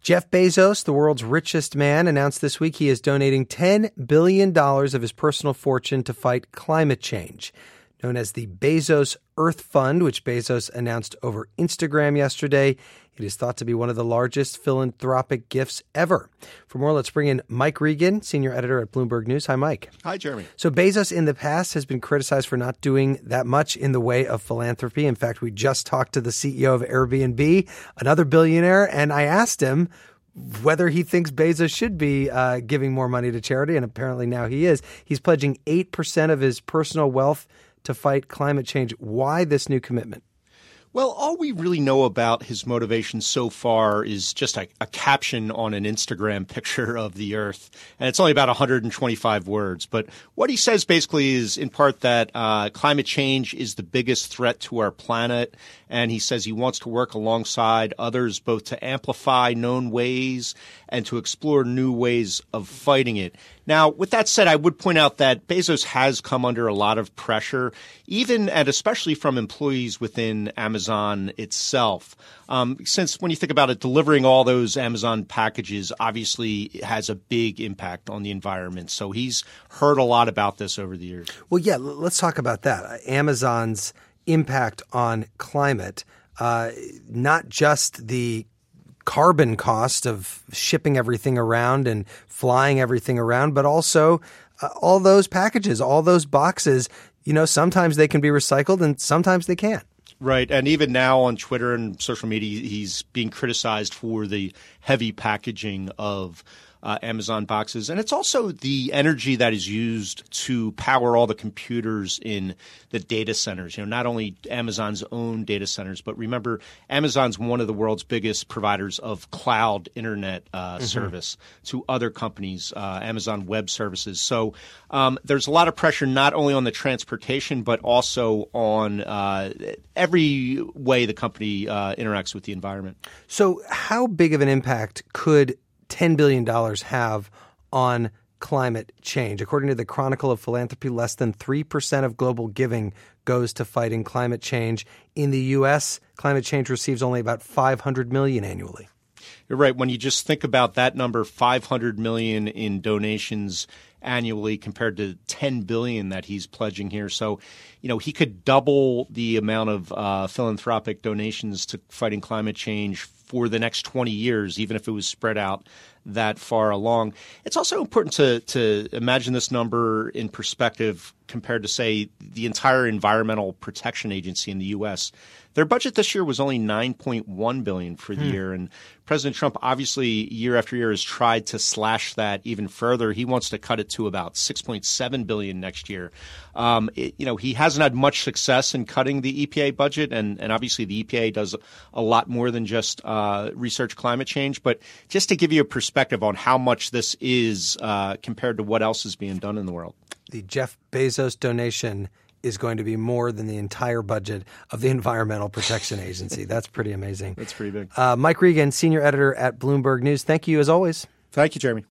Jeff Bezos, the world's richest man, announced this week he is donating $10 billion of his personal fortune to fight climate change. Known as the Bezos Earth Fund, which Bezos announced over Instagram yesterday, it is thought to be one of the largest philanthropic gifts ever. For more, let's bring in Mike Regan, senior editor at Bloomberg News. Hi, Mike. Hi, Jeremy. So Bezos in the past has been criticized for not doing that much in the way of philanthropy. In fact, we just talked to the CEO of Airbnb, another billionaire, and I asked him whether he thinks Bezos should be giving more money to charity, and apparently now he is. He's pledging 8% of his personal wealth to fight climate change. Why this new commitment? Well, all we really know about his motivation so far is just a caption on an Instagram picture of the Earth. And it's only about 125 words. But what he says basically is in part that climate change is the biggest threat to our planet. And he says he wants to work alongside others both to amplify known ways and to explore new ways of fighting it. Now, with that said, I would point out that Bezos has come under a lot of pressure, even and especially from employees within Amazon itself. Since when you think about it, delivering all those Amazon packages obviously has a big impact on the environment. So he's heard a lot about this over the years. Well, yeah, let's talk about that. Amazon's impact on climate, not just the carbon cost of shipping everything around and flying everything around, but also all those packages, all those boxes, sometimes they can be recycled and sometimes they can't. Right. And even now on Twitter and social media, he's being criticized for the heavy packaging of Amazon boxes. And it's also the energy that is used to power all the computers in the data centers, not only Amazon's own data centers, but remember, Amazon's one of the world's biggest providers of cloud internet service to other companies, Amazon Web Services. So there's a lot of pressure not only on the transportation, but also on every way the company interacts with the environment. So how big of an impact could $10 billion have on climate change? According to the Chronicle of Philanthropy, less than 3% of global giving goes to fighting climate change. In the U.S., climate change receives only about $500 million annually. You're right. When you just think about that number, $500 million in donations annually compared to $10 billion that he's pledging here. So, he could double the amount of philanthropic donations to fighting climate change for the next 20 years, even if it was spread out that far along. It's also important to imagine this number in perspective compared to, say, the entire Environmental Protection Agency in the U.S. Their budget this year was only $9.1 billion for the year, and President Trump obviously year after year has tried to slash that even further. He wants to cut it to about $6.7 billion next year. He hasn't had much success in cutting the EPA budget, and obviously the EPA does a lot more than just research climate change. But just to give you a perspective on how much this is compared to what else is being done in the world. The Jeff Bezos donation is going to be more than the entire budget of the Environmental Protection Agency. That's pretty amazing. That's pretty big. Mike Regan, senior editor at Bloomberg News. Thank you as always. Thank you, Jeremy.